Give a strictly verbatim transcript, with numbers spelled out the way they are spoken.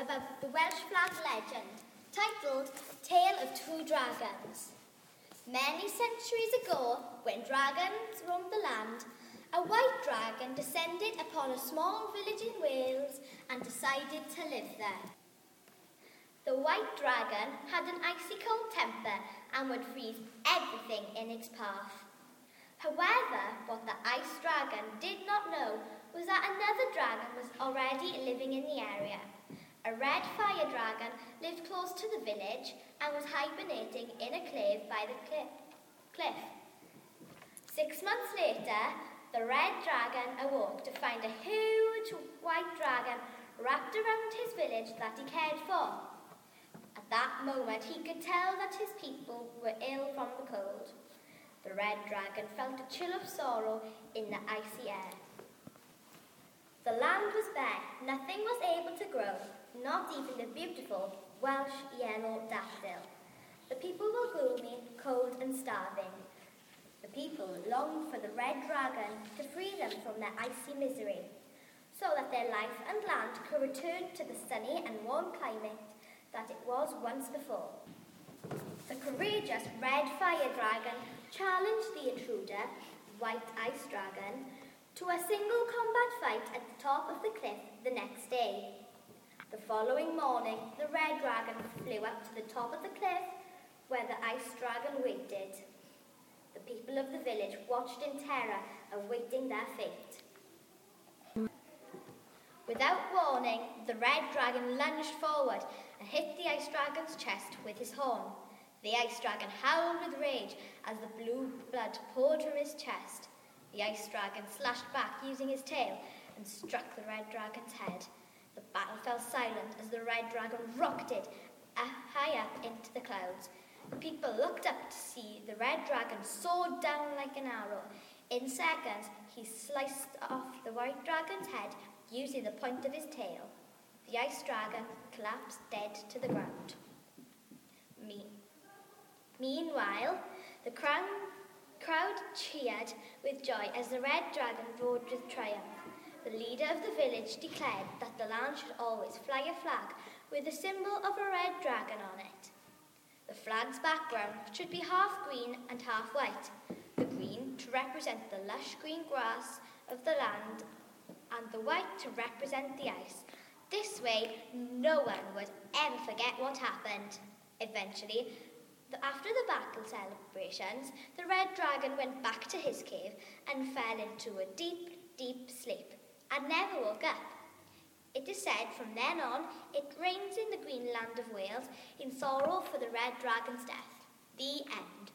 about the Welsh flag legend, titled Tale of Two Dragons. Many centuries ago, when dragons roamed the land, a white dragon descended upon a small village in Wales and decided to live there. The white dragon had an icy cold temper and would freeze everything in its path. However, what the ice dragon did not know was that another dragon was already living in the area. A red fire dragon lived close to the village and was hibernating in a cave by the cliff. Six months later, the red dragon awoke to find a huge white dragon wrapped around his village that he cared for. At that moment, he could tell that his people were ill from the cold. The red dragon felt a chill of sorrow in the icy air. The land was bare, nothing was able to grow, not even the beautiful Welsh yellow daffodil. The people were gloomy, cold and starving. The people longed for the red dragon to free them from their icy misery, so that their life and land could return to the sunny and warm climate that it was once before. The courageous red fire dragon challenged the intruder, white ice dragon, to a single combat fight at the top of the cliff the next day. The following morning, the red dragon flew up to the top of the cliff where the ice dragon waited. The people of the village watched in terror, awaiting their fate. Without warning, the red dragon lunged forward and hit the ice dragon's chest with his horn. The ice dragon howled with rage as the blue blood poured from his chest. The ice dragon slashed back using his tail and struck the red dragon's head. The battle fell silent as the red dragon rocketed high up into the clouds. The people looked up to see the red dragon soared down like an arrow. In seconds, he sliced off the white dragon's head using the point of his tail. The ice dragon collapsed dead to the ground. Me- Meanwhile, the crown crowd cheered with joy as the red dragon roared with triumph. The leader of the village declared that the land should always fly a flag with the symbol of a red dragon on it. The flag's background should be half green and half white, the green to represent the lush green grass of the land and the white to represent the ice. This way, no one would ever forget what happened. Eventually, after the battle celebrations, the red dragon went back to his cave and fell into a deep, deep sleep and never woke up. It is said from then on, it reigns in the green land of Wales in sorrow for the red dragon's death. The end.